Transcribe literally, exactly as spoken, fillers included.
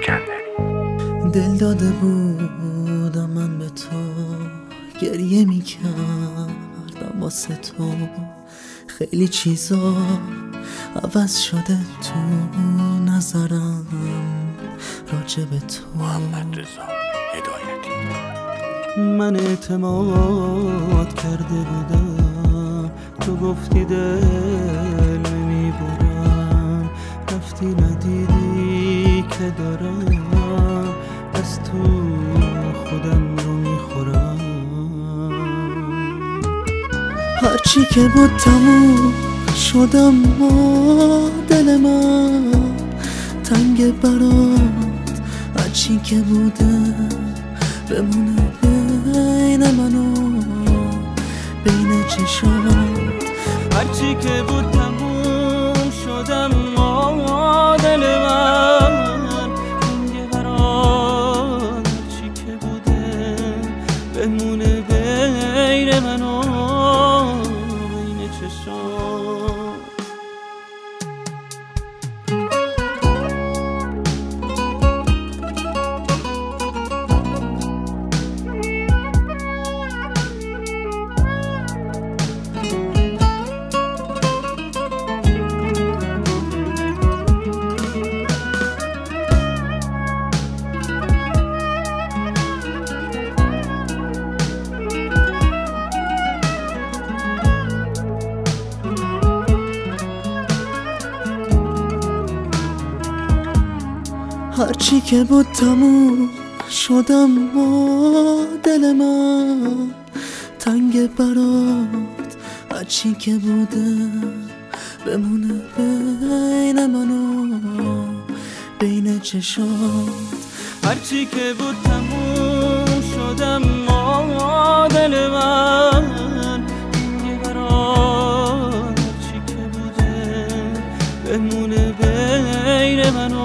اسکندری. دل داده بودم من به تو، گریه میکردم واسه تو، خیلی چیزا عوض شده تو نظرم راجع به تو. محمد رضا هدایتی. من اعتماد کرده بودم، تو گفتی دل میبرم، رفتی ندیدی که دارم از تو خودم رو میخورم. هرچی که بود تموم شدم ما، دل من تنگ برات، هرچی که بوده بمونه بین من و بین چشات. هرچی که بود تموم شدم ما، دل من تنگ برات، هرچی که بوده بمونه بین من و بین چشات. هرچی که بود تموم شدم ما، دل من تنگ برات، هرچی که بوده بمونه بین من و بین چشات. هرچی که بود تموم شدم ما، دل من تنگ برات، هرچی که بوده بمونه بین من و